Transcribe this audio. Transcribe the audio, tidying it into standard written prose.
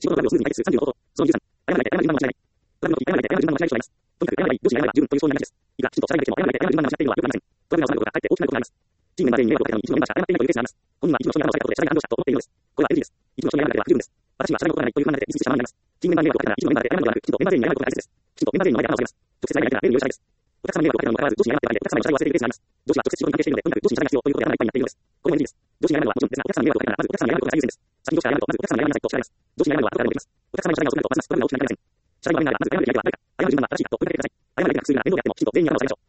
仕事のトラブルをスムーズに解決する30の方法。その23、謝らないで謝る順番は間違いない。トラブルの時、謝らないで謝る順番は間違いない人がいます。とにかく謝らない、上司に謝れば十分というそういう話です。いくらきちんと謝らないでも謝らないで謝る順番が間違っているのはよくありません。トラブルが収まることがかえって大きなことになります。チームメンバー全員に迷惑をかけたのに一部のメンバーしか謝っていないというケースがあります。本人は一部の人に謝らないことで謝罪が反応したと思っているのです。これは NG です。一部の人に謝らないでは不十分です。私は謝罪のことがないという考えでミスしてしまうのであります。チームメンバーに迷惑をかけたら一部のメンバーで謝るのではなく、きちんとメンバー全員に謝ることが大切です。きちんとメンバー全員の前で謝らせます。直接謝らないから例の容赦です。お客様に迷惑をかけたにもかかわらず、上司に謝ってばかりでお客様の謝罪を忘れているケースがあります。上司は直接仕事に関係しているので、とにかく上司に謝罪が必要ということで謝らない場合になっているのです。これも NG です。上司に謝るのはもちろんですが、お客様に迷惑をかけたらまずお客様に謝ることが最優先です。先に上司が謝ると、まずお客様に謝りなさいと叱られます。上司に謝るのは後からでもできます。お客様に謝罪が遅くなるとますますトラブルが大きくなりません。謝罪の場面ならまず謝るべき相手は誰か、謝る順番は正しいかと問いかけてください。謝らないでなくするなら面倒であってもきちんと全員に謝るのを下げましょう。